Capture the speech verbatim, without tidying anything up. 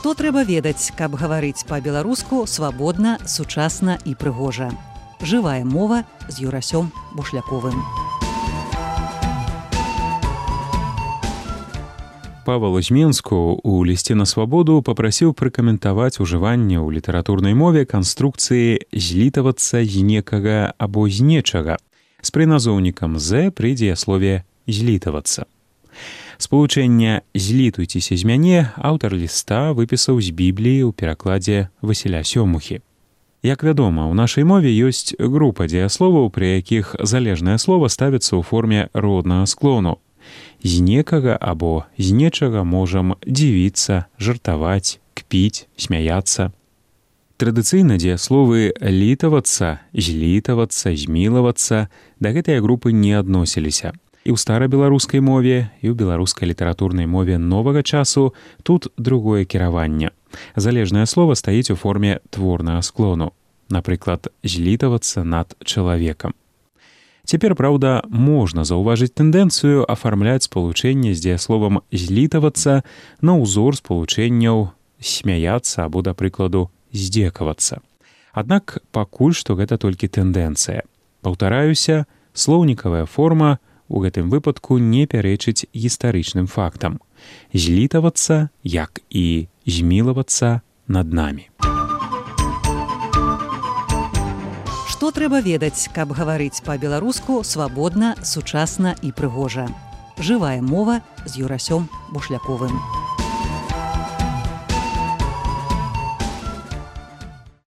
Што трэба ведаць, каб гаварыць па-беларуску свабодна, сучасна і прыгожа. Жывая мова з Юрасём Бушляковым. Павел Зменску у лісце на свабоду папрасіў пракаментаваць ужыванне ў літаратурнай мове канструкцыі «злітавацца з некага» або «з нечага» з прыназоўнікам «з» пры дзеяслове «злітавацца». Спалучэнне «злітуйцеся з мяне» аўтар ліста выпісаў з Бібліі ў перакладзе Васіля Сёмухі. Як вядома, у нашай мове ёсць група дзеясловаў, пры якіх залежнае слова ставіцца ў форме роднага склону. З некага або з нечага можам дзівіцца, жартаваць, кпіць, смяяцца. Традыцыйна дзеясловы «літавацца», «злітавацца», «змілавацца» да гэтай групы не адносіліся. І ў старабеларускай мове, і ў беларускай літаратурнай мове новага часу тут другое кіраванне. Залежнае слова стаіць у форме творнага склону. Напрыклад, «злітавацца над чалавекам». Цяпер, праўда, можна заўважыць тэндэнцыю афармляць спалучэнне з дзеясловам «злітавацца» на ўзор спалучэнняў «смяяцца» або, да прыкладу, «здзекавацца». Аднак пакуль што гэта толькі тэндэнцыя. Паўтараюся, слоўнікавая форма у гэтым выпадку не пярэчыць гістарычным фактам. Злітавацца, як і змілавацца над намі. Што трэба ведаць, каб гаварыць па-беларуску свабодна, сучасна і прыгожа. Жывая мова з Юрасём Бушляковым.